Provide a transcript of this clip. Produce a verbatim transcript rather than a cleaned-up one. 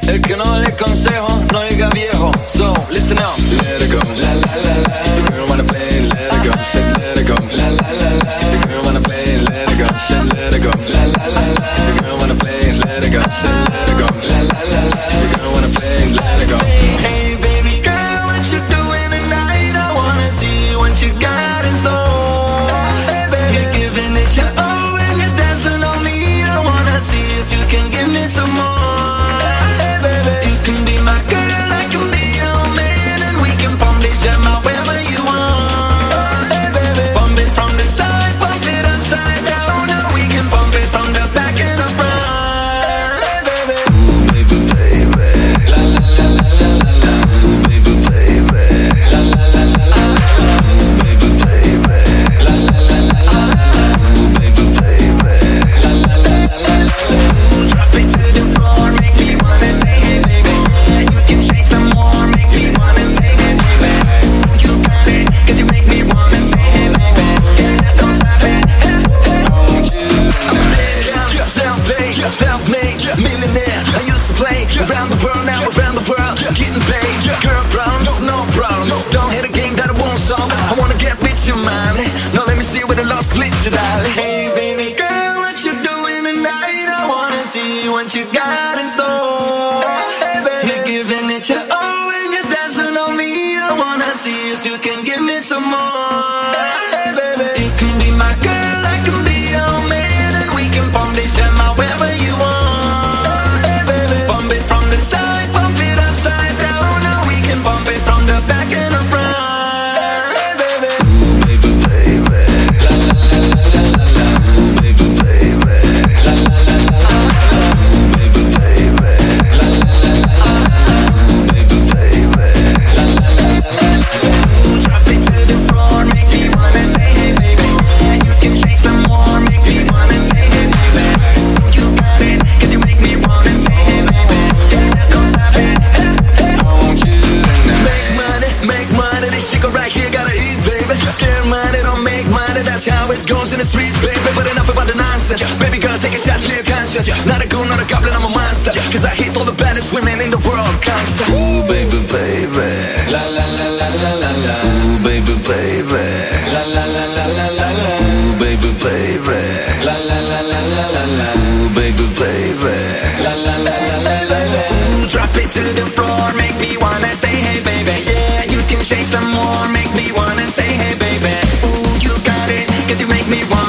El que no le consejo, no diga viejo. So, listen up. Let it go, la la la la. If the girl wanna play, let it go. Say let it go, la la la la. If the girl wanna play, let it go. Say let it go, la la la la. If the girl wanna play, let it go. Say let it go, la la la la. If the girl wanna play, let it go. Hey baby girl, what you doing tonight? I wanna see what you got in store. Hey baby, you're giving it your all and you're dancing on me. I wanna see if you can give me some more. Hey baby, you can be my girl, I can be your man, and we can pump this jam out wherever you want. Hey baby, pump it from the side, pump it upside down, and we can pump it from the back and the front. Hey baby, Ooh baby baby, la la la la la la la. Ooh baby baby, la la la la la la. Ooh baby baby, la la la la la la. Ooh baby baby, la la la la la la. ooh, drop it to the floor, make me wanna say hey baby. Yeah, you can shake some more, make me wanna say hey baby. Ooh, you got it, 'cause you make me wanna say hey baby. Yeah, don't stop it. Hey, hey. Won't you Yeah, self-made, self-made, millionaire. I used to play around the world, now around the world, getting paid. Girl problems, no problems. Don't hit a game that I won't solve. I wanna get with your mind. Now let me see where the lost split you, darling. Hey, baby girl, what you doing tonight? I wanna see what you got in store. Hey, baby, you're giving it your all and you're dancing on me. I wanna see if you can give me some more. Hey, baby, you can be my girl, I can be your man, and we can pump this jam out wherever you want. Hey, baby, pump it from the side, pump it upside down, and we can pump it from the back and the front. Hey, baby, Ooh baby baby, la la la la la la la. Ooh baby baby, la la la la la la. Ooh baby baby, la la la la la la. Ooh baby baby, la la la la la la. ooh, drop it to the floor, make me wanna say hey baby. Yeah, you can shake some more, make me wanna say hey baby. Ooh, you got it, 'cause you make me wanna say hey baby. Yeah, don't stop it. Hey, hey. Won't you tonight? Make money, make money, this shit go right here, gotta eat, baby. Scare money, don't make money, that's how it goes in the streets, baby. But enough about the nonsense, baby girl, take a shot, clear conscience. Not a goon, not a goblin, I'm a monster, 'cause I hate all the baddest women in the world, gangsta. Ooh baby baby, la la la la la la la. Ooh baby baby, la la la la la la la. Ooh baby baby, la la la la la la la. Ooh baby baby, la la la la la la la. Ooh, drop it to the floor, make me wanna say hey baby. Yeah, you can shake some more, make me wanna say hey baby. Ooh, you got it, 'cause you make me wanna